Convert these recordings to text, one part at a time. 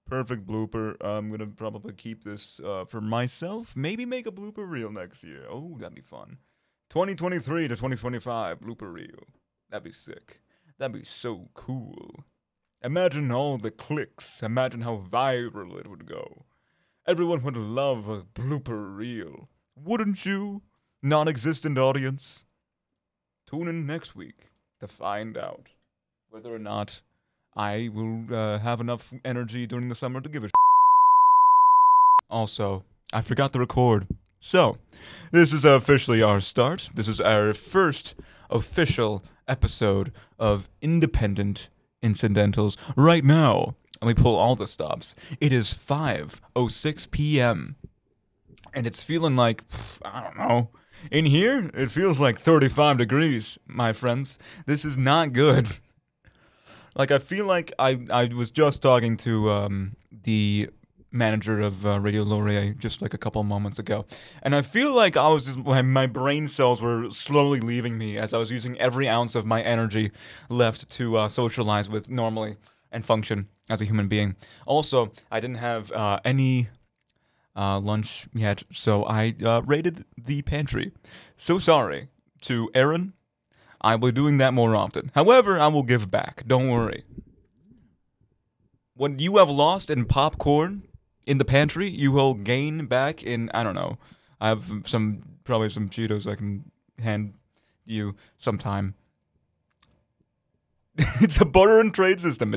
Perfect blooper. I'm gonna probably keep this for myself. Maybe make a blooper reel next year. Oh, that'd be fun. 2023 to 2025 blooper reel. That'd be sick. That'd be so cool. Imagine all the clicks. Imagine how viral it would go. Everyone would love a blooper reel. Wouldn't you? Non existent audience. Tune in next week to find out whether or not I will have enough energy during the summer to give a Also, I forgot to record. So, this is officially our start. This is our first official episode of Independent Incidentals. Right now, let me pull all the stops. It is 5:06 p.m. And it's feeling like, I don't know. In here, it feels like 35 degrees, my friends. This is not good. Like, I feel like I was just talking to the manager of Radio Laurier just like a couple moments ago. And I feel like I was just, my brain cells were slowly leaving me as I was using every ounce of my energy left to socialize with normally and function as a human being. Also, I didn't have any lunch yet, so I raided the pantry. So sorry to Aaron. I will be doing that more often. However, I will give back. Don't worry. What you have lost in popcorn in the pantry, you will gain back in, I don't know. I have probably some Cheetos I can hand you sometime. It's a barter and trade system.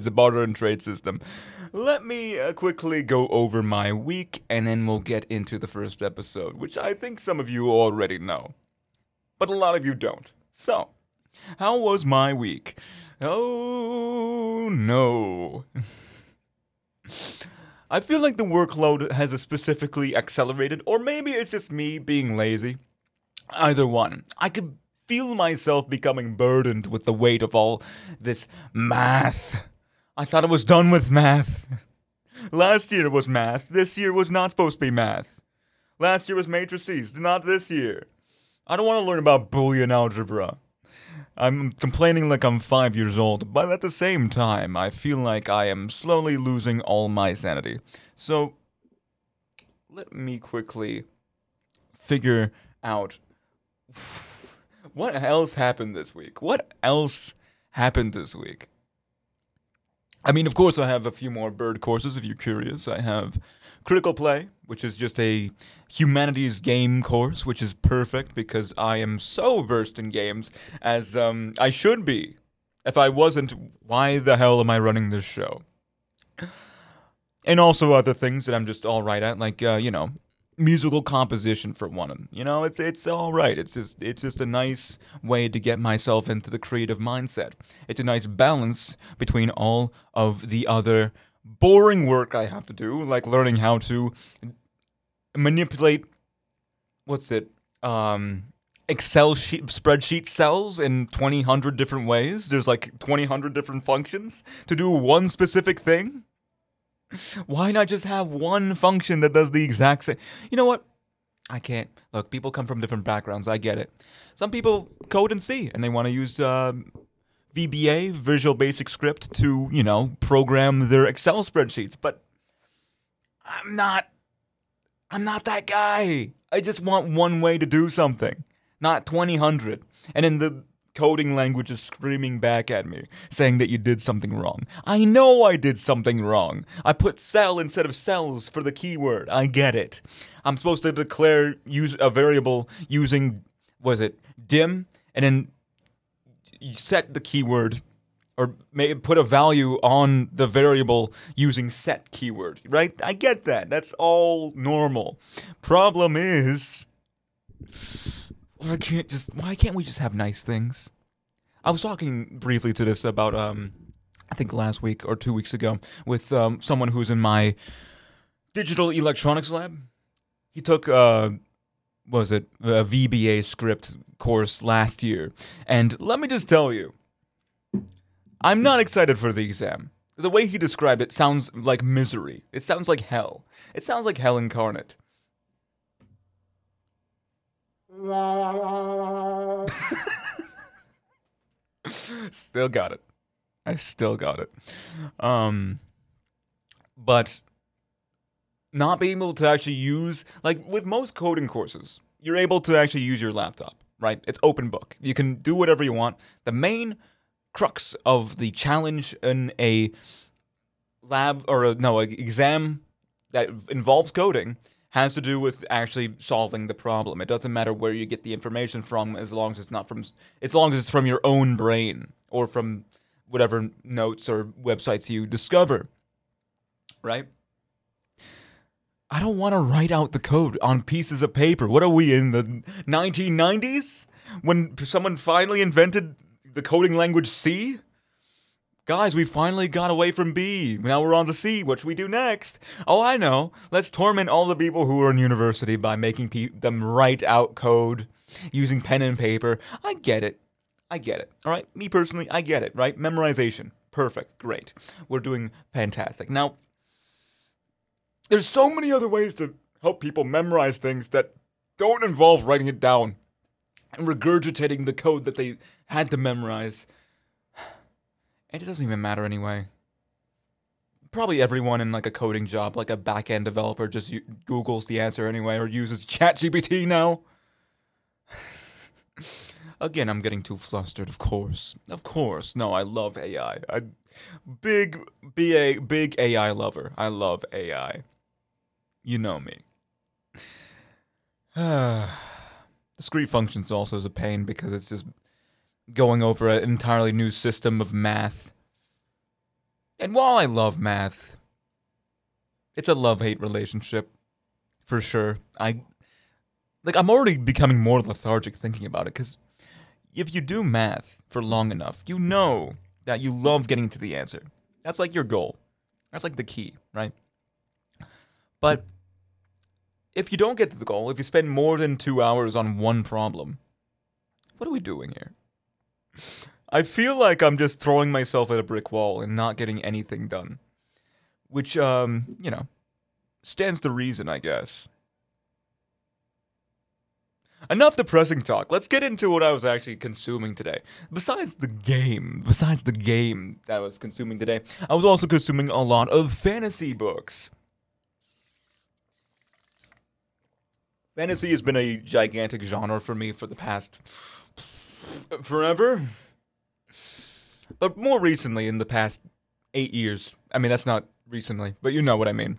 Let me quickly go over my week, and then we'll get into the first episode, which I think some of you already know. But a lot of you don't. So, how was my week? Oh, no. I feel like the workload has specifically accelerated, or maybe it's just me being lazy. Either one. I could feel myself becoming burdened with the weight of all this math. I thought I was done with math. Last year was math. This year was not supposed to be math. Last year was matrices, not this year. I don't want to learn about Boolean algebra. I'm complaining like I'm 5 years old, but at the same time, I feel like I am slowly losing all my sanity. So, let me quickly figure out what else happened this week. I mean, of course, I have a few more bird courses if you're curious. I have Critical Play, which is just a humanities game course, which is perfect because I am so versed in games as I should be. If I wasn't, why the hell am I running this show? And also other things that I'm just all right at, like, musical composition for one. It's all right. It's just a nice way to get myself into the creative mindset. It's a nice balance between all of the other boring work I have to do, like learning how to manipulate Excel spreadsheet cells in 2,000 different ways. There's like 2,000 different functions to do one specific thing. Why not just have one function that does the exact same? You know what? I can't. Look, people come from different backgrounds. I get it. Some people code in C and they want to use VBA, Visual Basic Script, to, program their Excel spreadsheets. But I'm not that guy. I just want one way to do something, not 2,000. And then the coding language is screaming back at me, saying that you did something wrong. I know I did something wrong. I put cell instead of cells for the keyword. I get it. I'm supposed to use a variable using, dim, and then set the keyword, or put a value on the variable using set keyword, right? I get that. That's all normal. Problem is, why can't we just have nice things? I was talking briefly to this about, I think last week or 2 weeks ago with someone who's in my digital electronics lab. He took, a VBA script course last year. And let me just tell you, I'm not excited for the exam. The way he described it sounds like misery. It sounds like hell. It sounds like hell incarnate. Still got it. I still got it. But not being able to actually use, like with most coding courses, you're able to actually use your laptop, right? It's open book. You can do whatever you want. The main crux of the challenge in a lab or exam that involves coding has to do with actually solving the problem. It doesn't matter where you get the information from, as long as it's from your own brain or from whatever notes or websites you discover, right? I don't want to write out the code on pieces of paper. What are we, in the 1990s? When someone finally invented the coding language C? Guys, we finally got away from B. Now we're on to C. What should we do next? Oh, I know. Let's torment all the people who are in university by making them write out code using pen and paper. I get it. All right? Me personally, I get it, right? Memorization. Perfect. Great. We're doing fantastic. Now, there's so many other ways to help people memorize things that don't involve writing it down and regurgitating the code that they had to memorize. And it doesn't even matter anyway. Probably everyone in like a coding job, like a back-end developer, just Googles the answer anyway or uses ChatGPT now. Again, I'm getting too flustered, of course. No, I love AI. Big AI lover. I love AI. You know me. Discrete functions also is a pain because it's just going over an entirely new system of math. And while I love math, it's a love-hate relationship, for sure. I'm already becoming more lethargic thinking about it, because if you do math for long enough, you know that you love getting to the answer. That's like your goal. That's like the key, right? But if you don't get to the goal, if you spend more than 2 hours on one problem, what are we doing here? I feel like I'm just throwing myself at a brick wall and not getting anything done. Which, stands to reason, I guess. Enough depressing talk. Let's get into what I was actually consuming today. Besides the game that I was consuming today, I was also consuming a lot of fantasy books. Fantasy has been a gigantic genre for me for the past forever. But more recently, in the past 8 years. I mean, that's not recently, but you know what I mean.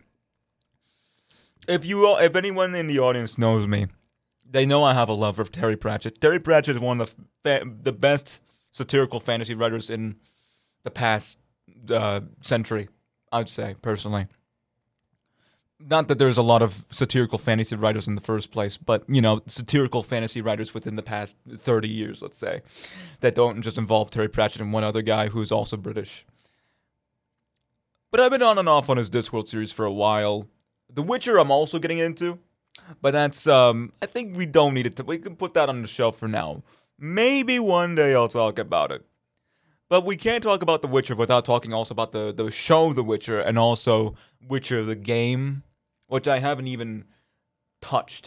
If anyone in the audience knows me, they know I have a love for Terry Pratchett. Terry Pratchett is one of the best satirical fantasy writers in the past century, I'd say, personally. Not that there's a lot of satirical fantasy writers in the first place, but, satirical fantasy writers within the past 30 years, let's say, that don't just involve Terry Pratchett and one other guy who's also British. But I've been on and off on his Discworld series for a while. The Witcher I'm also getting into, but that's, I think we don't need it. We can put that on the shelf for now. Maybe one day I'll talk about it. But we can't talk about The Witcher without talking also about the show The Witcher and also Witcher the game, which I haven't even touched.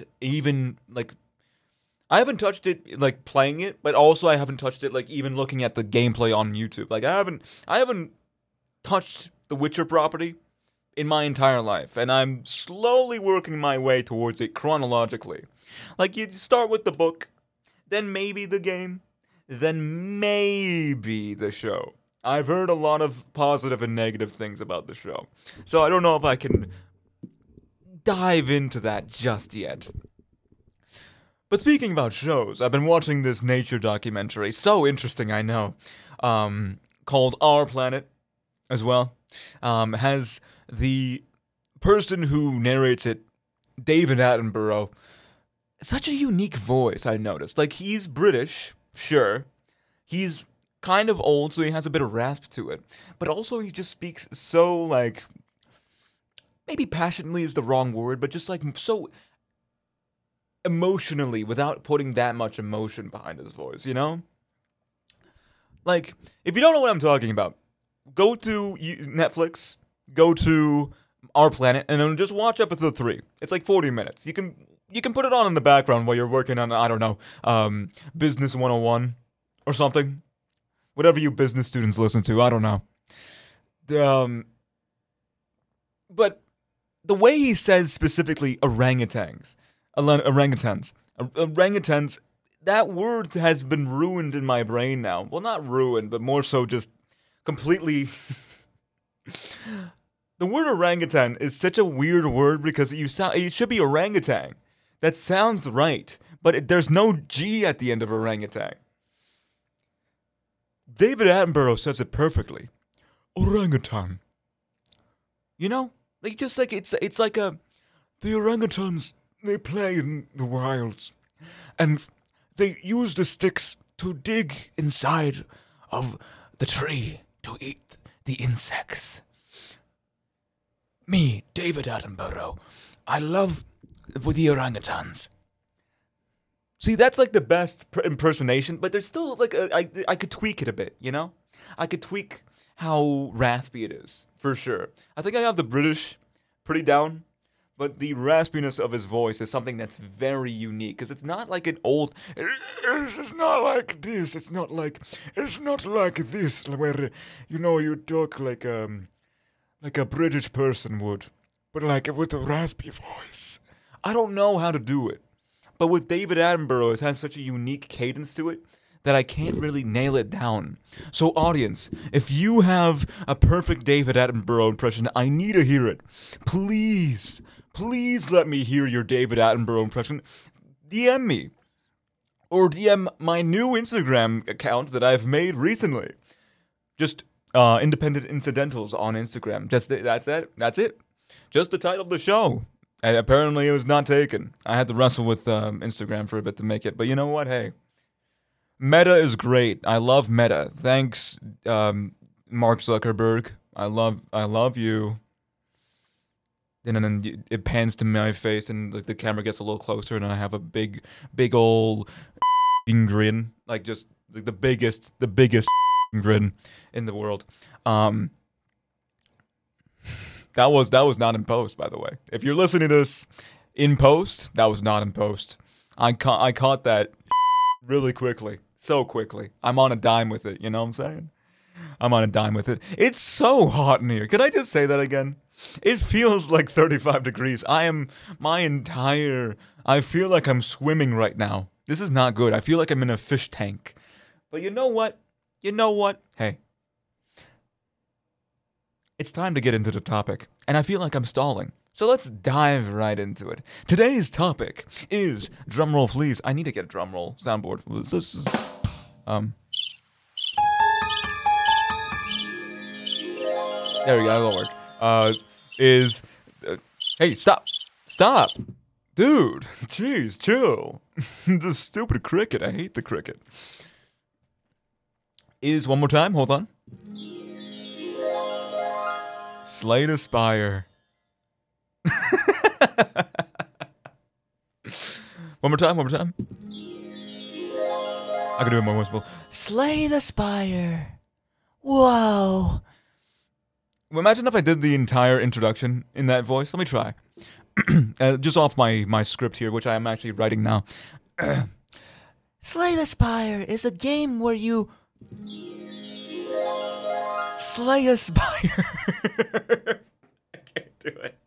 I haven't touched it, playing it, but also I haven't touched it, even looking at the gameplay on YouTube. I haven't touched the Witcher property in my entire life, and I'm slowly working my way towards it chronologically. You start with the book, then maybe the game, then maybe the show. I've heard a lot of positive and negative things about the show, so I don't know if I can dive into that just yet. But speaking about shows, I've been watching this nature documentary, so interesting, I know, called Our Planet, as well. Has the person who narrates it, David Attenborough, such a unique voice, I noticed. He's British, sure. He's kind of old, so he has a bit of rasp to it. But also he just speaks so, maybe passionately is the wrong word, but just, so emotionally without putting that much emotion behind his voice, you know? If you don't know what I'm talking about, go to Netflix, go to Our Planet, and then just watch episode 3. It's 40 minutes. You can put it on in the background while you're working on, I don't know, Business 101 or something. Whatever you business students listen to, I don't know. But the way he says specifically orangutans, that word has been ruined in my brain now. Well, not ruined, but more so just completely. The word orangutan is such a weird word because it should be orangutan. That sounds right, but there's no G at the end of orangutan. David Attenborough says it perfectly. Orangutan. You know, it's like the orangutans, they play in the wilds, and they use the sticks to dig inside of the tree to eat the insects. Me, David Attenborough, I love the orangutans. See, that's like the best impersonation, but there's still like I could tweak it a bit, you know? I could tweak how raspy it is, for sure. I think I have the British pretty down, but the raspiness of his voice is something that's very unique, because it's not like an old... It's not like this, it's not like this, where, you talk like a British person would, but like with a raspy voice. I don't know how to do it. But with David Attenborough, it has such a unique cadence to it that I can't really nail it down. So audience, if you have a perfect David Attenborough impression, I need to hear it. Please let me hear your David Attenborough impression. DM me. Or DM my new Instagram account that I've made recently. Just Independent Incidentals on Instagram. That's it. Just the title of the show. And apparently it was not taken. I had to wrestle with Instagram for a bit to make it. But you know what? Hey. Meta is great. I love Meta. Thanks, Mark Zuckerberg. I love you. And then it pans to my face and the camera gets a little closer and I have a big old grin. Like just the biggest grin in the world. That was not in post, by the way. If you're listening to this in post, that was not in post. I caught that really quickly. So quickly. I'm on a dime with it, you know what I'm saying? I'm on a dime with it. It's so hot in here. Can I just say that again? It feels like 35 degrees. I feel like I'm swimming right now. This is not good. I feel like I'm in a fish tank. But you know what? Hey. It's time to get into the topic, and I feel like I'm stalling. So let's dive right into it. Today's topic is, drumroll please. I need to get a drumroll soundboard. There we go, that'll work. Hey, stop. Dude, jeez, chill. The stupid cricket, I hate the cricket. Is, one more time, hold on. Slay the Spire. One more time. I can do it more whisper. Slay the Spire. Whoa. Imagine if I did the entire introduction in that voice. Let me try. Just off my script here, which I am actually writing now. Slay the Spire is a game where you slay a spire. I can't do it.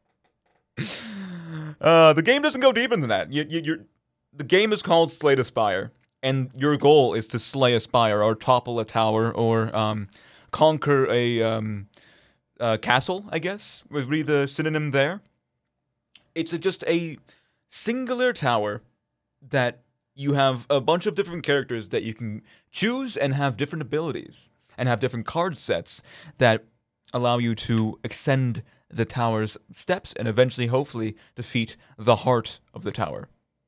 The game doesn't go deeper than that. The game is called Slay the Spire, and your goal is to slay a spire, or topple a tower, or conquer a castle, I guess, would be the synonym there. It's just a singular tower that you have a bunch of different characters that you can choose and have different abilities and have different card sets that allow you to extend the tower's steps and eventually, hopefully, defeat the heart of the tower.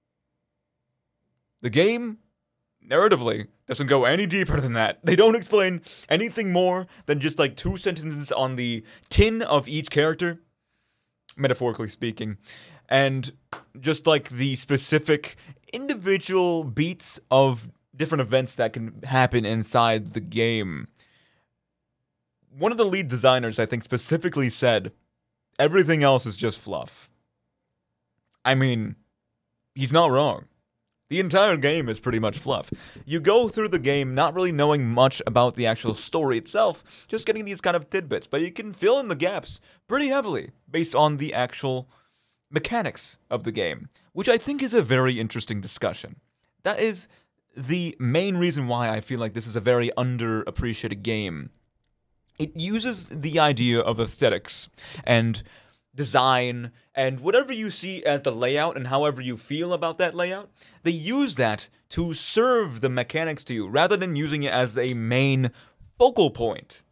The game, narratively, doesn't go any deeper than that. They don't explain anything more than just like 2 sentences on the tin of each character, metaphorically speaking, and just like the specific individual beats of different events that can happen inside the game. One of the lead designers, I think, specifically said, everything else is just fluff. I mean, he's not wrong. The entire game is pretty much fluff. You go through the game not really knowing much about the actual story itself, just getting these kind of tidbits, but you can fill in the gaps pretty heavily based on the actual mechanics of the game, which I think is a very interesting discussion. That is the main reason why I feel like this is a very underappreciated game. It uses the idea of aesthetics and design and whatever you see as the layout and however you feel about that layout, they use that to serve the mechanics to you rather than using it as a main focal point.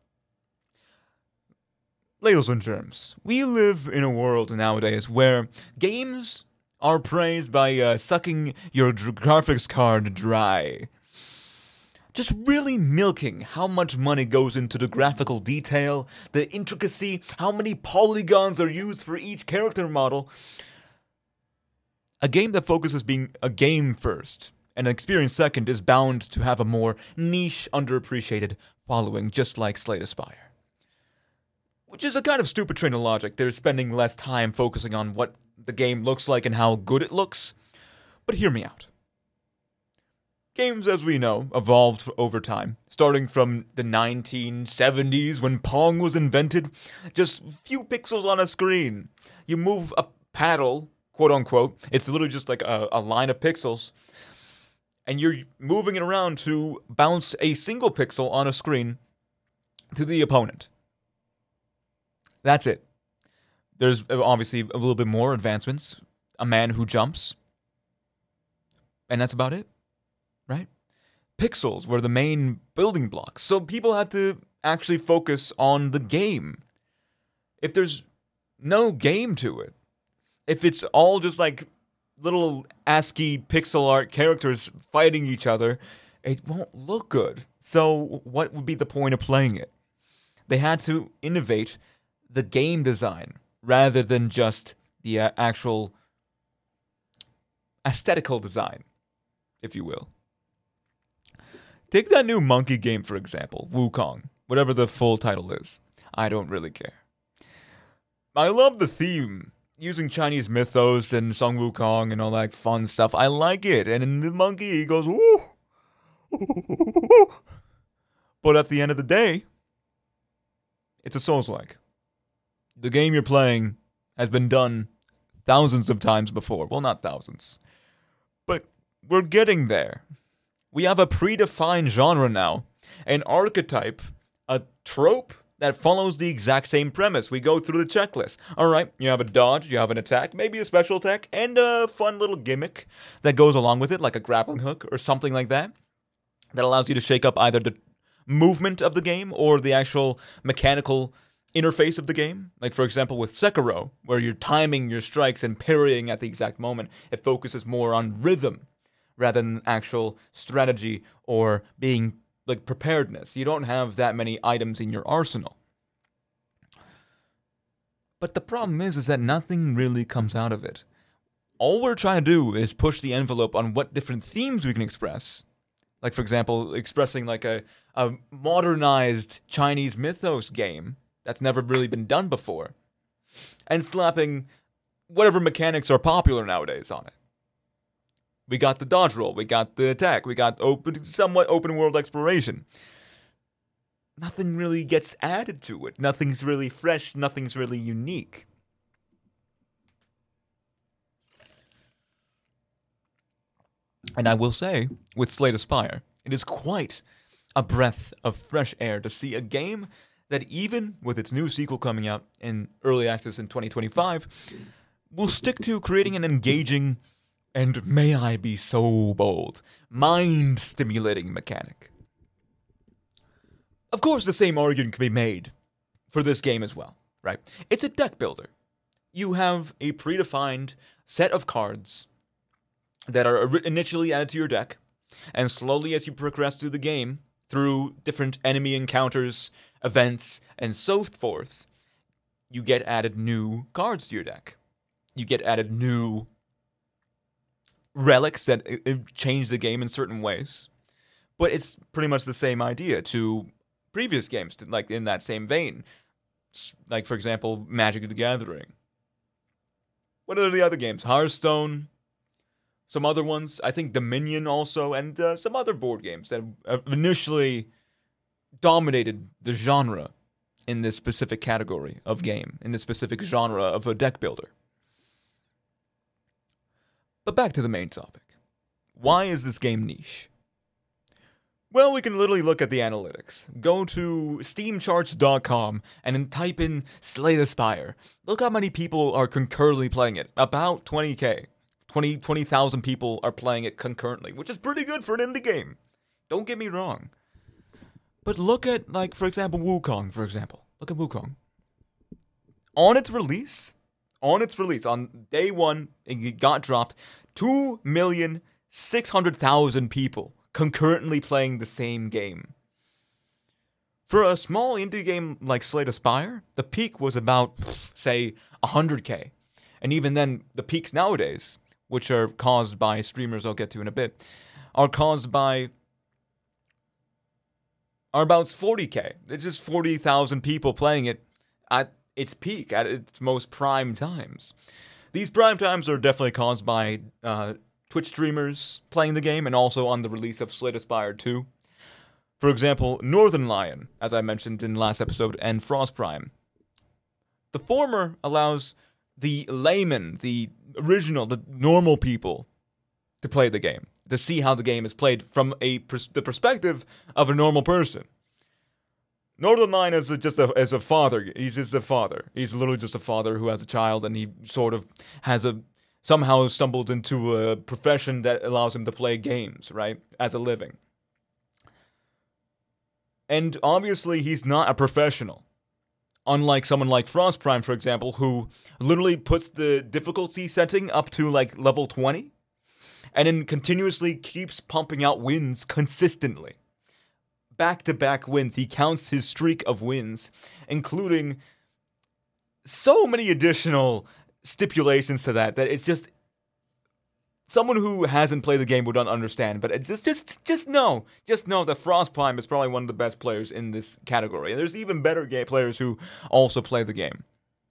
Ladles and germs. We live in a world nowadays where games are praised by sucking your graphics card dry. Just really milking how much money goes into the graphical detail, the intricacy, how many polygons are used for each character model. A game that focuses being a game first and an experience second is bound to have a more niche, underappreciated following, just like Slay the Spire. Which is a kind of stupid train of logic. They're spending less time focusing on what the game looks like and how good it looks. But hear me out. Games, as we know, evolved over time, starting from the 1970s when Pong was invented, just a few pixels on a screen. You move a paddle, quote unquote, it's literally just like a line of pixels, and you're moving it around to bounce a single pixel on a screen to the opponent. That's it. There's obviously a little bit more advancements, a man who jumps, and that's about it. Right? Pixels were the main building blocks, so people had to actually focus on the game. If there's no game to it, if it's all just like little ASCII pixel art characters fighting each other, it won't look good. So what would be the point of playing it? They had to innovate the game design rather than just the actual aesthetical design, if you will. Take that new monkey game, for example, Wukong, whatever the full title is. I don't really care. I love the theme, using Chinese mythos and Sun Wukong and all that fun stuff. I like it. And in the monkey, he goes, woo! But at the end of the day, it's a Souls-like. The game you're playing has been done thousands of times before. Well, not thousands. But we're getting there. We have a predefined genre now, an archetype, a trope that follows the exact same premise. We go through the checklist. All right, you have a dodge, you have an attack, maybe a special attack, and a fun little gimmick that goes along with it, like a grappling hook or something like that, that allows you to shake up either the movement of the game or the actual mechanical interface of the game. Like, for example, with Sekiro, where you're timing your strikes and parrying at the exact moment, it focuses more on rhythm rather than actual strategy or being like preparedness. You don't have that many items in your arsenal. But the problem is that nothing really comes out of it. All we're trying to do is push the envelope on what different themes we can express. Like, for example, expressing like a modernized Chinese mythos game that's never really been done before. And slapping whatever mechanics are popular nowadays on it. We got the dodge roll, we got the attack, we got somewhat open world exploration. Nothing really gets added to it. Nothing's really fresh, nothing's really unique. And I will say, with Slay the Spire, it is quite a breath of fresh air to see a game that, even with its new sequel coming out in early access in 2025, will stick to creating an engaging and, may I be so bold, mind-stimulating mechanic. Of course, the same argument can be made for this game as well, right? It's a deck builder. You have a predefined set of cards that are initially added to your deck, and slowly as you progress through the game, through different enemy encounters, events, and so forth, you get added new cards to your deck. You get added new relics that change the game in certain ways. But it's pretty much the same idea to previous games, like in that same vein. Like, for example, Magic the Gathering. What are the other games? Hearthstone, some other ones. I think Dominion also, and some other board games that initially dominated the genre in this specific category of game, in this specific genre of a deck builder. But back to the main topic. Why is this game niche? Well, we can literally look at the analytics. Go to steamcharts.com and then type in Slay the Spire. Look how many people are concurrently playing it. About 20k. 20,000 people are playing it concurrently, which is pretty good for an indie game. Don't get me wrong. But look at, like, for example, Wukong, for example. Look at Wukong. On its release, on day one, it got dropped, 2,600,000 people concurrently playing the same game. For a small indie game like Slay the Spire, the peak was about, say, 100k. And even then, the peaks nowadays, which are caused by streamers I'll get to in a bit, are about 40k. It's just 40,000 people playing it at its peak, at its most prime times. These prime times are definitely caused by Twitch streamers playing the game, and also on the release of Slay the Spire 2. For example, Northern Lion, as I mentioned in the last episode, and Frost Prime. The former allows the layman, the original, the normal people, to play the game, to see how the game is played from the perspective of a normal person. Northern Lion is just a father. He's just a father. He's literally just a father who has a child, and he sort of has somehow stumbled into a profession that allows him to play games, right, as a living. And obviously, he's not a professional. Unlike someone like Frost Prime, for example, who literally puts the difficulty setting up to, like, level 20, and then continuously keeps pumping out wins consistently. Back-to-back wins. He counts his streak of wins, including so many additional stipulations to that it's just someone who hasn't played the game would not understand. But it's just know that Frost Prime is probably one of the best players in this category, and there's even better players who also play the game,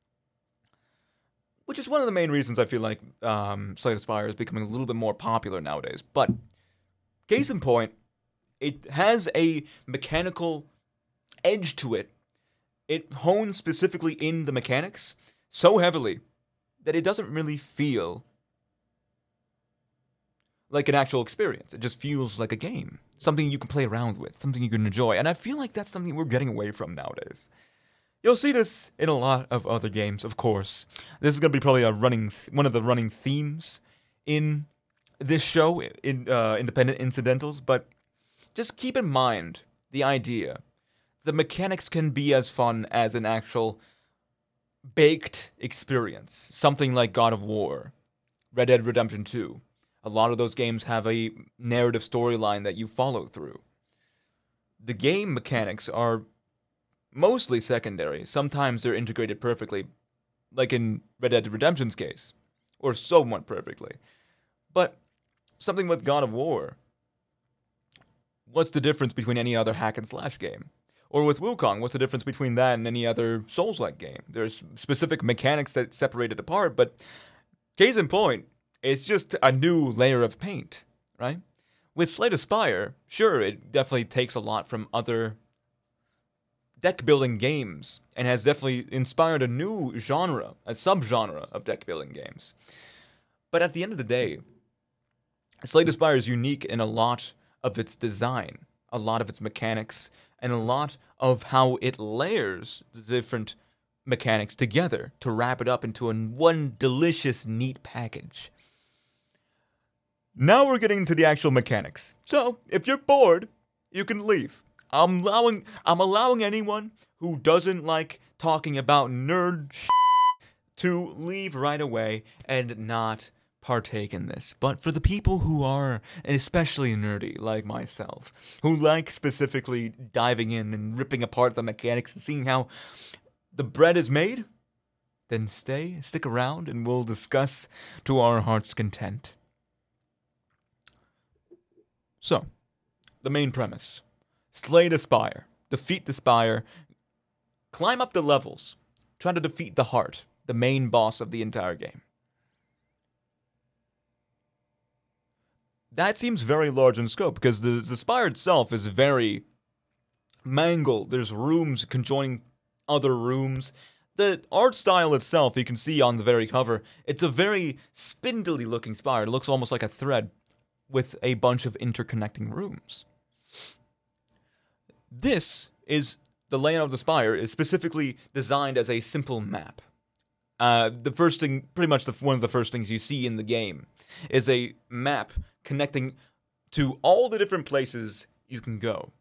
which is one of the main reasons I feel like Slay the Spire is becoming a little bit more popular nowadays. But case in point, it has a mechanical edge to it. It hones specifically in the mechanics so heavily that it doesn't really feel like an actual experience. It just feels like a game. Something you can play around with, something you can enjoy. And I feel like that's something we're getting away from nowadays. You'll see this in a lot of other games, of course. This is going to be probably one of the running themes in this show, in Independent Incidentals, but just keep in mind the idea. The mechanics can be as fun as an actual baked experience. Something like God of War, Red Dead Redemption 2. A lot of those games have a narrative storyline that you follow through. The game mechanics are mostly secondary. Sometimes they're integrated perfectly, like in Red Dead Redemption's case, or somewhat perfectly. But something with God of War, what's the difference between any other hack and slash game? Or with Wukong, what's the difference between that and any other Souls-like game? There's specific mechanics that separate it apart, but case in point, it's just a new layer of paint, right? With Slay the Spire, sure, it definitely takes a lot from other deck-building games, and has definitely inspired a new genre, a subgenre of deck-building games. But at the end of the day, Slay the Spire is unique in a lot of its design, a lot of its mechanics, and a lot of how it layers the different mechanics together to wrap it up into one delicious, neat package. Now we're getting into the actual mechanics. So, if you're bored, you can leave. I'm allowing anyone who doesn't like talking about nerd to leave right away and not partake in this. But for the people who are especially nerdy, like myself, who like specifically diving in and ripping apart the mechanics and seeing how the bread is made, then stick around, and we'll discuss to our heart's content. So, the main premise. Slay the Spire. Defeat the Spire. Climb up the levels. Try to defeat the heart, the main boss of the entire game. that seems very large in scope because the spire itself is very mangled. There's rooms conjoining other rooms. The art style itself, you can see on the very cover, it's a very spindly looking spire. It looks almost like a thread with a bunch of interconnecting rooms. This is the layout of the spire is specifically designed as a simple map. The first thing, pretty much one of the first things you see in the game, is a map connecting to all the different places you can go.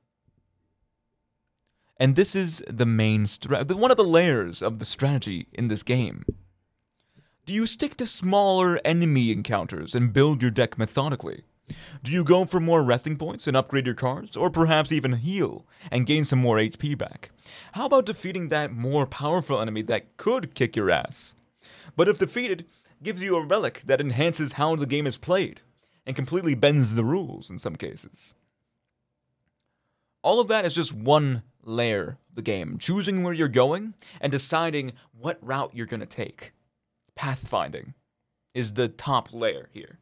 And this is the main one of the layers of the strategy in this game. Do you stick to smaller enemy encounters and build your deck methodically? Do you go for more resting points and upgrade your cards, or perhaps even heal and gain some more HP back? How about defeating that more powerful enemy that could kick your ass, but if defeated, gives you a relic that enhances how the game is played, and completely bends the rules in some cases? All of that is just one layer of the game, choosing where you're going and deciding what route you're going to take. Pathfinding is the top layer here.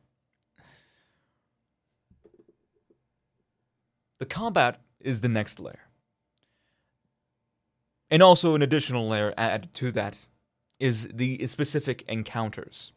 The combat is the next layer. And also an additional layer added to that is the specific encounters.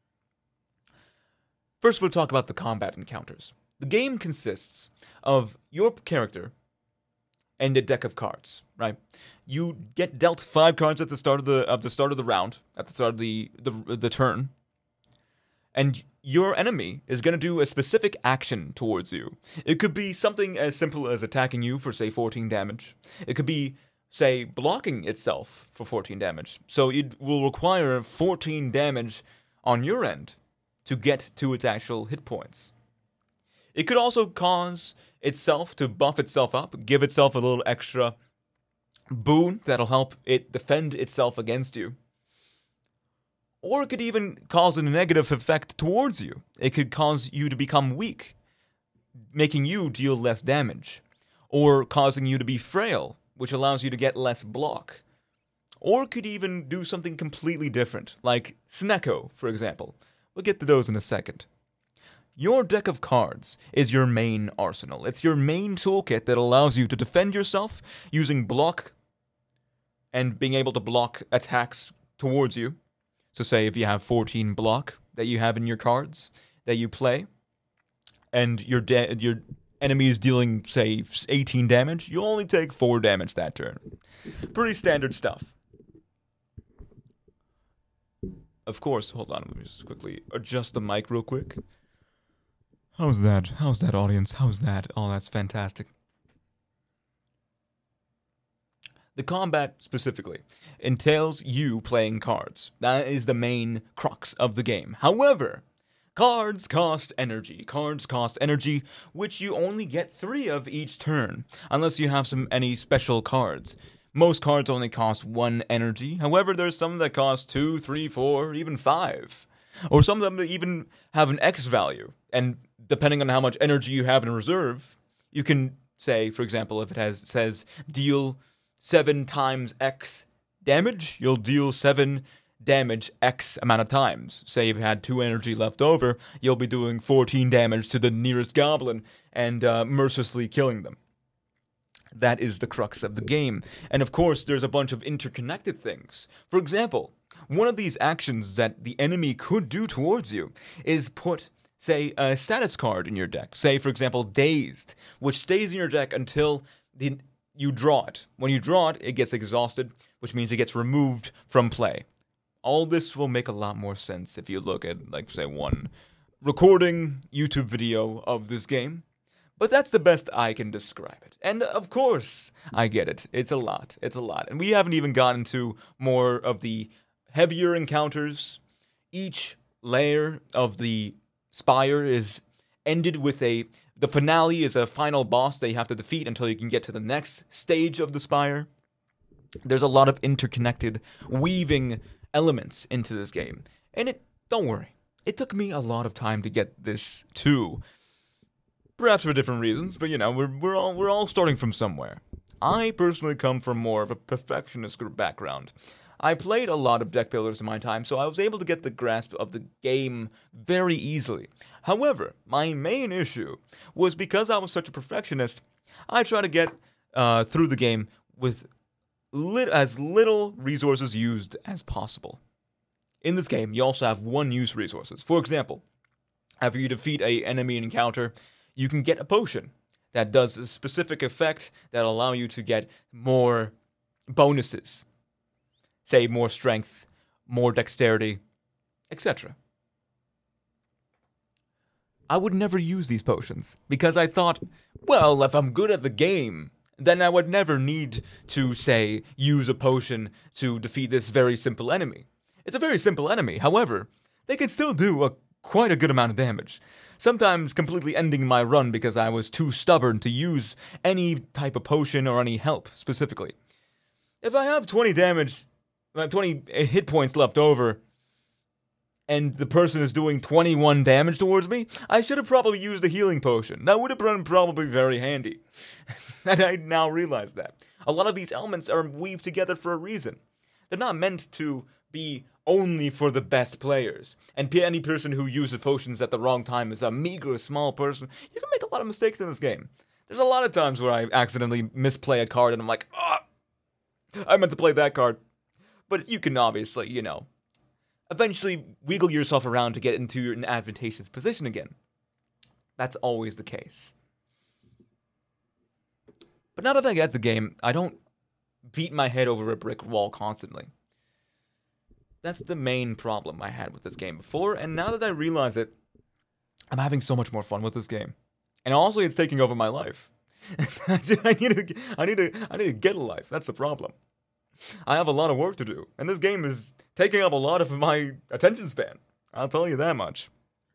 First, we'll talk about the combat encounters. The game consists of your character and a deck of cards, right? You get dealt 5 cards at the start of the round, at the start of the turn, and your enemy is going to do a specific action towards you. It could be something as simple as attacking you for, say, 14 damage. It could be, say, blocking itself for 14 damage. So it will require 14 damage on your end to get to its actual hit points. It could also cause itself to buff itself up, give itself a little extra boon that'll help it defend itself against you. Or it could even cause a negative effect towards you. It could cause you to become weak, making you deal less damage. Or causing you to be frail, which allows you to get less block. Or it could even do something completely different, like Snecko, for example. We'll get to those in a second. Your deck of cards is your main arsenal. It's your main toolkit that allows you to defend yourself using block and being able to block attacks towards you. So say if you have 14 block that you have in your cards that you play, and your enemy is dealing, say, 18 damage, you only take 4 damage that turn. Pretty standard stuff. Of course, hold on, let me just quickly adjust the mic real quick. How's that? How's that, audience? How's that? Oh, that's fantastic. The combat, specifically, entails you playing cards. That is the main crux of the game. However, cards cost energy. Cards cost energy, which you only get 3 of each turn, unless you have any special cards. Most cards only cost 1 energy. However, there's some that cost 2, 3, 4, even 5. Or some of them even have an X value. And depending on how much energy you have in reserve, you can say, for example, if it says deal 7 times X damage, you'll deal 7 damage X amount of times. Say if you had 2 energy left over, you'll be doing 14 damage to the nearest goblin and mercilessly killing them. That is the crux of the game. And of course, there's a bunch of interconnected things. For example, one of these actions that the enemy could do towards you is put, say, a status card in your deck. Say, for example, Dazed, which stays in your deck until you draw it. When you draw it, it gets exhausted, which means it gets removed from play. All this will make a lot more sense if you look at, like, say, one recording YouTube video of this game. But that's the best I can describe it. And of course, I get it. It's a lot. It's a lot. And we haven't even gotten to more of the heavier encounters. Each layer of the spire is ended with the finale is a final boss that you have to defeat until you can get to the next stage of the spire. There's a lot of interconnected, weaving elements into this game. And don't worry, it took me a lot of time to get this too. Perhaps for different reasons, but we're all starting from somewhere. I personally come from more of a perfectionist background. I played a lot of deck builders in my time, so I was able to get the grasp of the game very easily. However, my main issue was because I was such a perfectionist, I try to get through the game with as little resources used as possible. In this game, you also have one-use resources. For example, after you defeat an enemy encounter, you can get a potion that does a specific effect that allow you to get more bonuses. Say, more strength, more dexterity, etc. I would never use these potions, because I thought, well, if I'm good at the game, then I would never need to, say, use a potion to defeat this very simple enemy. It's a very simple enemy, however, they can still do quite a good amount of damage. Sometimes completely ending my run because I was too stubborn to use any type of potion or any help, specifically. If I have 20 hit points left over, and the person is doing 21 damage towards me, I should have probably used the healing potion. That would have been probably very handy. And I now realize that. A lot of these elements are weaved together for a reason. They're not meant to be only for the best players. And any person who uses potions at the wrong time is a meager, small person. You can make a lot of mistakes in this game. There's a lot of times where I accidentally misplay a card and I'm like, I meant to play that card. But you can obviously, eventually wiggle yourself around to get into an advantageous position again. That's always the case. But now that I get the game, I don't beat my head over a brick wall constantly. That's the main problem I had with this game before, and now that I realize it, I'm having so much more fun with this game. And also, it's taking over my life. I need to get a life. That's the problem. I have a lot of work to do, and this game is taking up a lot of my attention span. I'll tell you that much.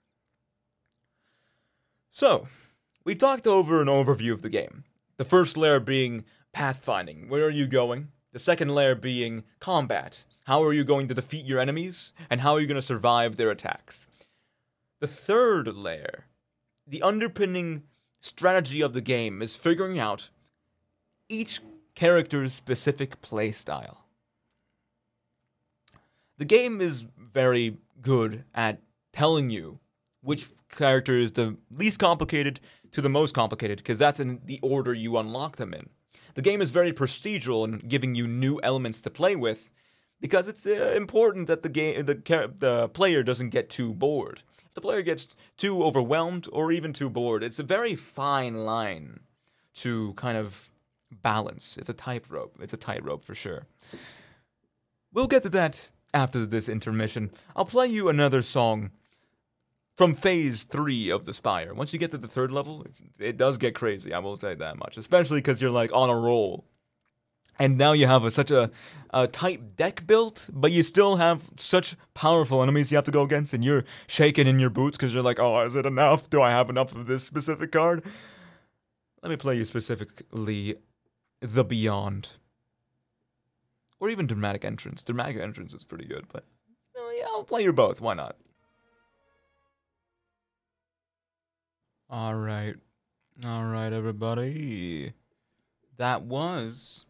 So, we talked over an overview of the game. The first layer being pathfinding. Where are you going? The second layer being combat. How are you going to defeat your enemies? And how are you going to survive their attacks? The third layer, the underpinning strategy of the game, is figuring out each character's specific playstyle. The game is very good at telling you which character is the least complicated to the most complicated, because that's in the order you unlock them in. The game is very procedural in giving you new elements to play with, because it's important that the player doesn't get too bored. If the player gets too overwhelmed or even too bored, it's a very fine line to kind of balance. It's a tightrope. It's a tightrope for sure. We'll get to that after this intermission. I'll play you another song from Phase 3 of the Spire. Once you get to the third level, it does get crazy, I will say that much. Especially because you're like on a roll. And now you have such a tight deck built, but you still have such powerful enemies you have to go against, and you're shaking in your boots because you're like, oh, is it enough? Do I have enough of this specific card? Let me play you specifically The Beyond. Or even Dramatic Entrance. Dramatic Entrance is pretty good, but yeah, I'll play you both. Why not? Alright, everybody. That was,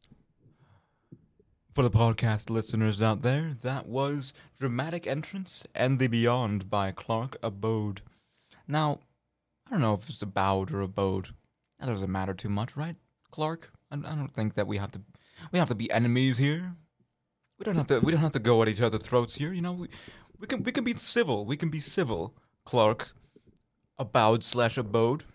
for the podcast listeners out there, that was Dramatic Entrance and The Beyond by Clark Abode. Now, I don't know if it's Abode or Abode. That doesn't matter too much, right, Clark? I don't think that we have to be enemies here. We don't have to go at each other's throats here. We can be civil. We can be civil, Clark. Abode/Abode.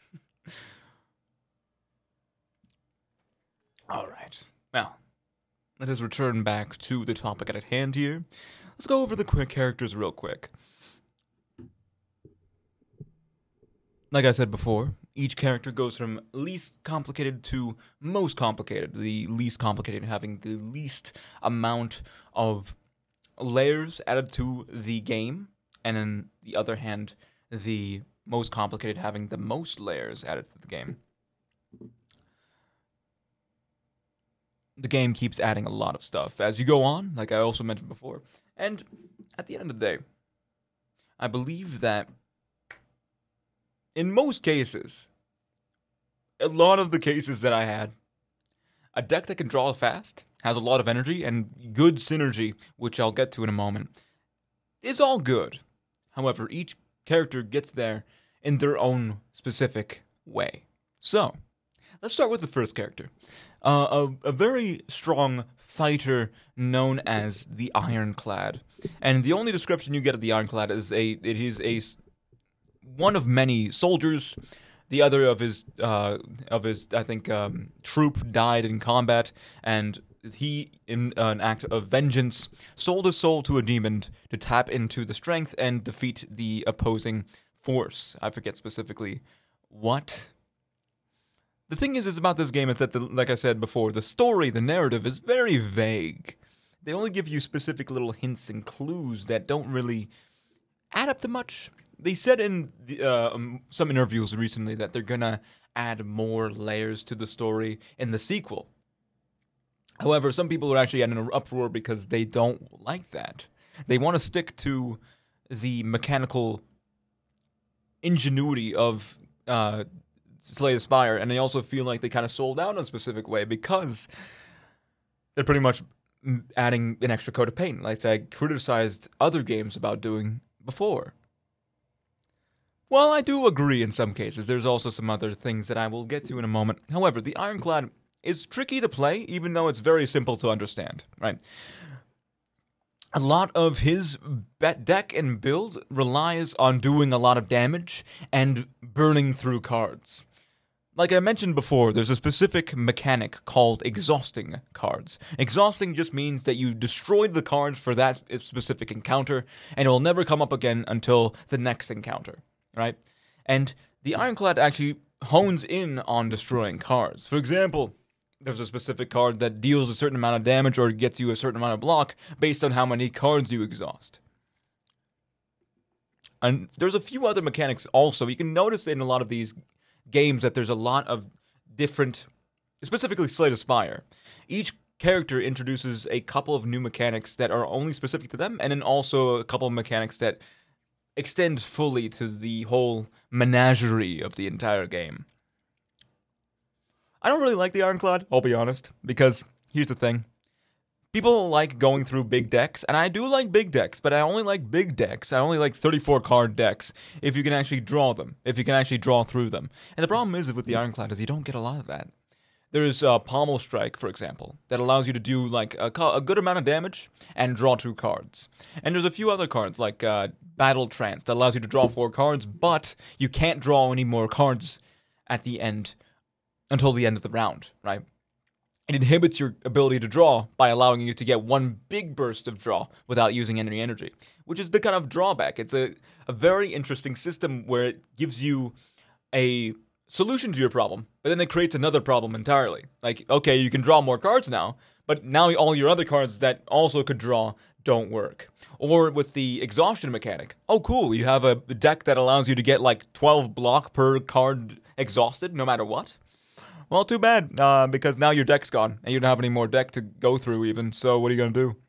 Alright. Well, let us return back to the topic at hand here. Let's go over the quick characters real quick. Like I said before, each character goes from least complicated to most complicated. The least complicated having the least amount of layers added to the game, and on the other hand, the most complicated having the most layers added to the game. The game keeps adding a lot of stuff as you go on, like I also mentioned before. And at the end of the day, I believe that in most cases, a lot of the cases that I a deck that can draw fast, has a lot of energy, and good synergy, which I'll get to in a moment, is all good. However, each character gets there in their own specific way. So, let's start with the first character. A very strong fighter known as the Ironclad. And the only description you get of the Ironclad is it is a one of many soldiers. The other of his I think troop died in combat, and he, in an act of vengeance, sold his soul to a demon to tap into the strength and defeat the opposing force. I forget specifically what. The thing is about this game is that, like I said before, the story, the narrative is very vague. They only give you specific little hints and clues that don't really add up to much. They said in some interviews recently that they're gonna add more layers to the story in the sequel. However, some people are actually in an uproar because they don't like that. They want to stick to the mechanical ingenuity of Slay the Spire, and they also feel like they kind of sold out in a specific way because they're pretty much adding an extra coat of paint, like I criticized other games about doing before. Well, I do agree in some cases. There's also some other things that I will get to in a moment. However, the Ironclad is tricky to play, even though it's very simple to understand, right? A lot of his deck and build relies on doing a lot of damage and burning through cards. Like I mentioned before, there's a specific mechanic called exhausting cards. Exhausting just means that you destroyed the cards for that specific encounter, and it will never come up again until the next encounter, right? And the Ironclad actually hones in on destroying cards. For example, there's a specific card that deals a certain amount of damage or gets you a certain amount of block based on how many cards you exhaust. And there's a few other mechanics also. You can notice in a lot of these games that there's a lot of different, specifically Slay the Spire. Each character introduces a couple of new mechanics that are only specific to them, and then also a couple of mechanics that extend fully to the whole menagerie of the entire game. I don't really like the Ironclad, I'll be honest, because here's the thing. People like going through big decks, and I do like big decks, but I only like big decks. I only like 34 card decks if you can actually draw them, if you can actually draw through them. And the problem is with the Ironclad is you don't get a lot of that. There's Pommel Strike, for example, that allows you to do like a good amount of damage and draw 2 cards. And there's a few other cards like Battle Trance that allows you to draw 4 cards, but you can't draw any more cards at the end until the end of the round, right? It inhibits your ability to draw by allowing you to get one big burst of draw without using any energy, which is the kind of drawback. It's a very interesting system where it gives you a solution to your problem, but then it creates another problem entirely. Like, okay, you can draw more cards now, but now all your other cards that also could draw don't work. Or with the exhaustion mechanic. Oh, cool, you have a deck that allows you to get like 12 block per card exhausted no matter what. Well, too bad, because now your deck's gone, and you don't have any more deck to go through even, so what are you going to do?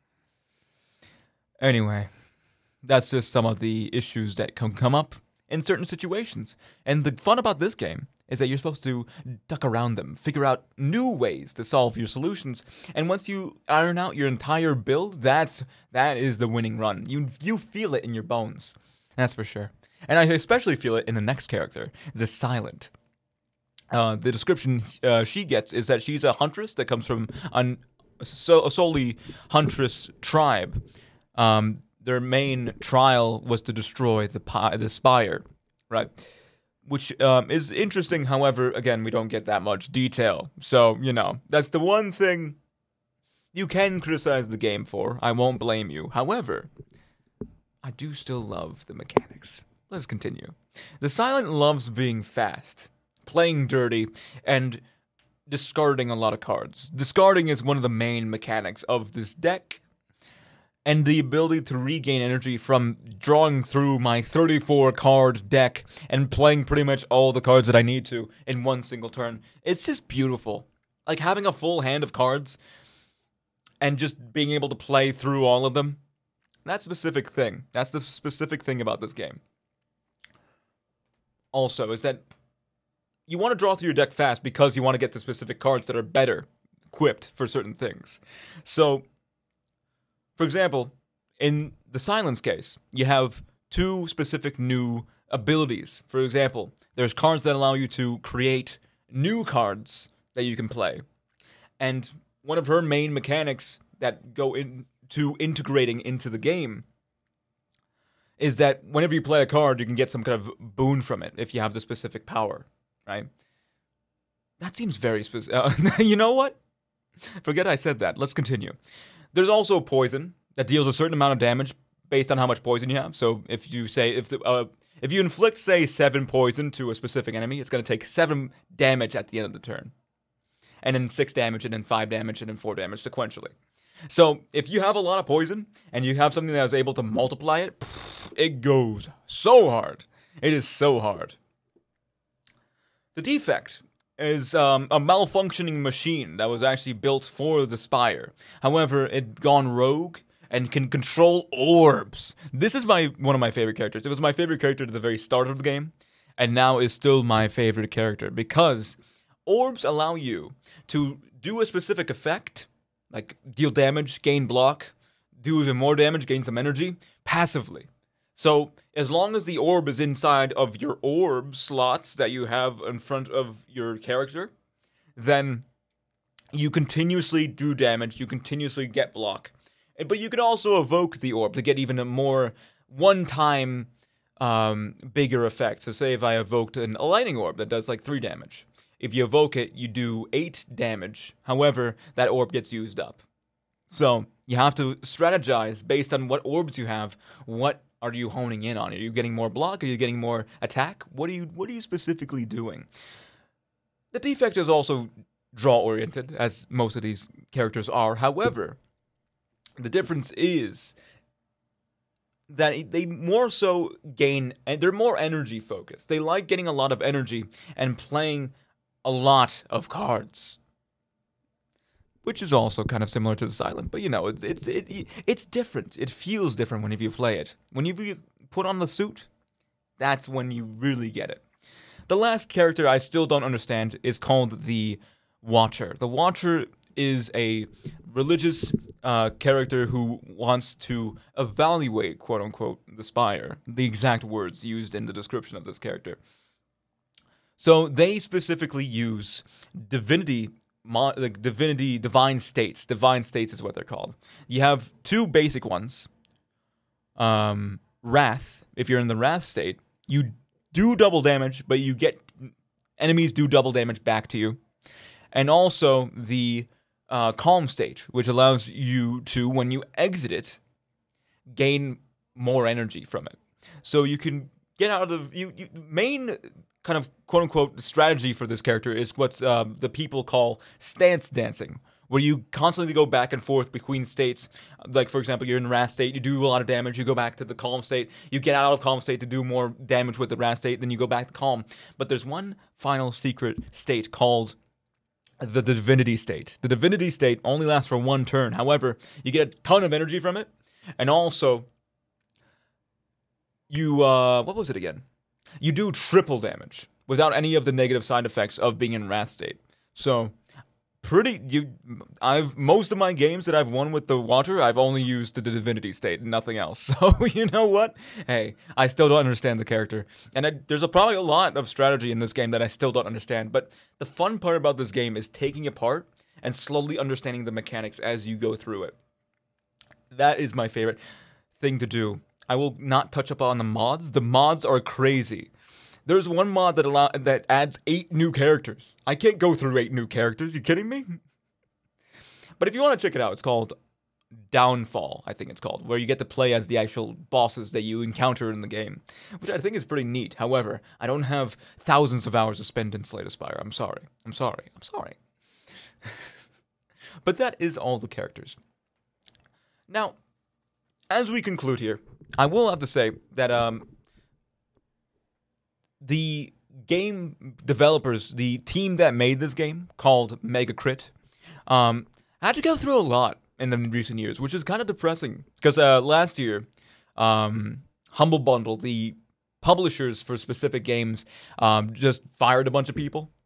Anyway, that's just some of the issues that can come up in certain situations. And the fun about this game is that you're supposed to duck around them, figure out new ways to solve your solutions, and once you iron out your entire build, that is the winning run. You feel it in your bones, that's for sure. And I especially feel it in the next character, the Silent. The description she gets is that she's a huntress that comes from a solely huntress tribe. Their main trial was to destroy the spire, right? Which is interesting. However, again, we don't get that much detail. So, that's the one thing you can criticize the game for. I won't blame you. However, I do still love the mechanics. Let's continue. The Silent loves being fast, playing dirty, and discarding a lot of cards. Discarding is one of the main mechanics of this deck, and the ability to regain energy from drawing through my 34 card deck and playing pretty much all the cards that I need to in one single turn. It's just beautiful. Like having a full hand of cards and just being able to play through all of them. That's the specific thing about this game. Also, is that you want to draw through your deck fast because you want to get the specific cards that are better equipped for certain things. So, for example, in the Silence case, you have 2 specific new abilities. For example, there's cards that allow you to create new cards that you can play. And one of her main mechanics that go into integrating into the game is that whenever you play a card, you can get some kind of boon from it if you have the specific power, right? That seems very specific. You know what? Forget I said that. Let's continue. There's also poison that deals a certain amount of damage based on how much poison you have. So if you inflict, say, 7 poison to a specific enemy, it's going to take 7 damage at the end of the turn. And then 6 damage, and then 5 damage, and then 4 damage sequentially. So if you have a lot of poison, and you have something that is able to multiply it, it goes so hard. It is so hard. The defect is a malfunctioning machine that was actually built for the Spire. However, it gone rogue and can control orbs. This is one of my favorite characters. It was my favorite character at the very start of the game, and now is still my favorite character because orbs allow you to do a specific effect, like deal damage, gain block, do even more damage, gain some energy, passively. So as long as the orb is inside of your orb slots that you have in front of your character, then you continuously do damage, you continuously get block. But you can also evoke the orb to get even a more one-time bigger effect. So say if I evoked a lightning orb that does like 3 damage. If you evoke it, you do 8 damage. However, that orb gets used up. So you have to strategize based on what orbs you have. What are you honing in on? Are you getting more block? Are you getting more attack? What are you specifically doing? The defect is also draw-oriented, as most of these characters are. However, the difference is that they more so gain, and they're more energy focused. They like getting a lot of energy and playing a lot of cards, which is also kind of similar to the Silent. But it's different. It feels different whenever you play it. When you put on the suit, that's when you really get it. The last character I still don't understand is called the Watcher. The Watcher is a religious character who wants to evaluate, quote-unquote, the Spire. The exact words used in the description of this character. So they specifically use divinity, divine states. Divine states is what they're called. You have 2 basic ones. Wrath. If you're in the Wrath state, you do double damage, but you get enemies do double damage back to you. And also the Calm state, which allows you to, when you exit it, gain more energy from it. So you can get out of main kind of quote-unquote strategy for this character is what's the people call stance dancing, where you constantly go back and forth between states. Like, for example, you're in Wrath state, you do a lot of damage, you go back to the Calm state, you get out of Calm state to do more damage with the Wrath state, then you go back to Calm. But there's one final secret state called the Divinity state. The Divinity state only lasts for 1 turn. However, you get a ton of energy from it, and also you, what was it again? You do triple damage without any of the negative side effects of being in Wrath state. So, most of my games that I've won with the Watcher, I've only used the Divinity state and nothing else. So, you know what? Hey, I still don't understand the character. And there's probably a lot of strategy in this game that I still don't understand. But the fun part about this game is taking apart and slowly understanding the mechanics as you go through it. That is my favorite thing to do. I will not touch up on the mods. The mods are crazy. There's one mod that adds 8 new characters. I can't go through 8 new characters. You kidding me? But if you want to check it out, it's called Downfall, I think it's called, where you get to play as the actual bosses that you encounter in the game, which I think is pretty neat. However, I don't have thousands of hours to spend in Slay the Spire. I'm sorry. But that is all the characters. Now, as we conclude here, I will have to say that the game developers, the team that made this game, called Megacrit, had to go through a lot in the recent years, which is kind of depressing. Because last year, Humble Bundle, the publishers for specific games, just fired a bunch of people.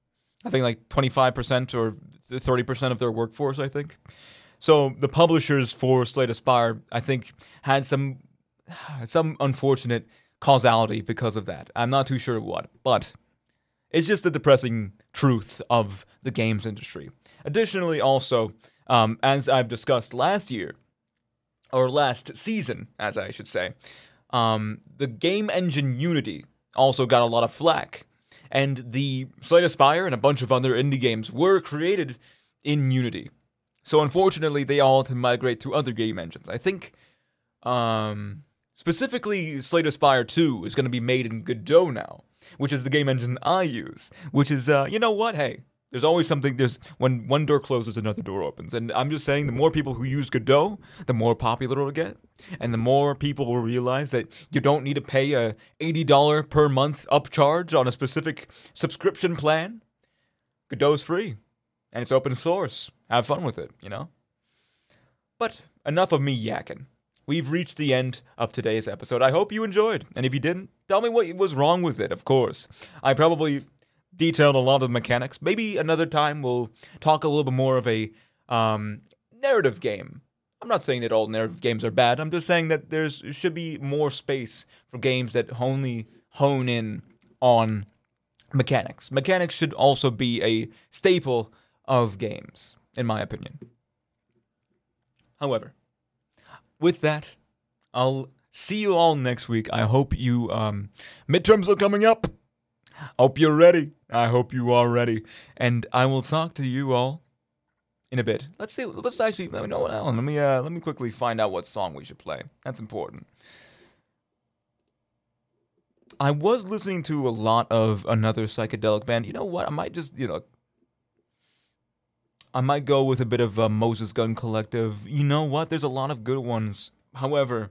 I think like 25% or 30% of their workforce, I think. So the publishers for Slay the Spire, I think, had some unfortunate causality because of that. I'm not too sure what, but it's just a depressing truth of the games industry. Additionally, also, as I've discussed last year, or last season, as I should say, the game engine Unity also got a lot of flack. And the Slay the Spire and a bunch of other indie games were created in Unity. So unfortunately, they all had to migrate to other game engines. I think, specifically, Slay the Spire 2 is going to be made in Godot now, which is the game engine I use. Which is, you know what? Hey, there's always something. When one door closes, another door opens. And I'm just saying, the more people who use Godot, the more popular it'll get, and the more people will realize that you don't need to pay a $80 per month upcharge on a specific subscription plan. Godot's free, and it's open source. Have fun with it, you know? But enough of me yakking. We've reached the end of today's episode. I hope you enjoyed. And if you didn't, tell me what was wrong with it, of course. I probably detailed a lot of the mechanics. Maybe another time we'll talk a little bit more of a narrative game. I'm not saying that all narrative games are bad. I'm just saying that there should be more space for games that only hone in on mechanics. Mechanics should also be a staple of games, in my opinion. However, with that, I'll see you all next week. I hope you, midterms are coming up. Hope you're ready. I hope you are ready. And I will talk to you all in a bit. Let's actually, let me know what else. Let me quickly find out what song we should play. That's important. I was listening to a lot of another psychedelic band. You know what? I might just, I might go with a bit of Moses Gun Collective. You know what? There's a lot of good ones. However,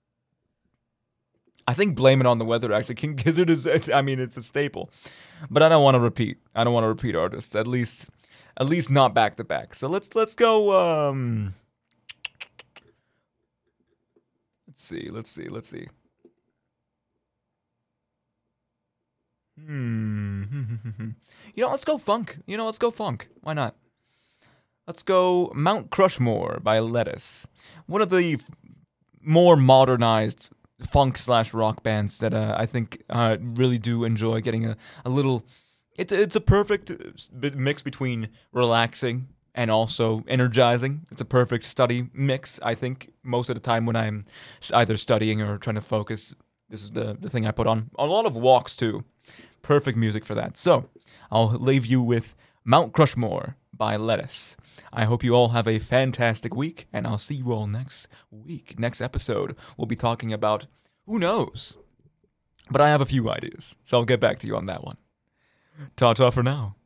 I think Blame It on the Weather, actually. King Gizzard is, it's a staple. But I don't want to repeat. I don't want to repeat artists. At least not back to back. So let's go, let's see. Let's go funk. Let's go funk. Why not? Let's go Mount Crushmore by Lettuce. One of the more modernized funk/rock bands that I think really do enjoy getting a little. It's a perfect mix between relaxing and also energizing. It's a perfect study mix. I think most of the time when I'm either studying or trying to focus, this is the thing I put on. A lot of walks too. Perfect music for that. So I'll leave you with Mount Crushmore by Lettuce. I hope you all have a fantastic week, and I'll see you all next week. Next episode, we'll be talking about, who knows? But I have a few ideas, so I'll get back to you on that one. Ta-ta for now.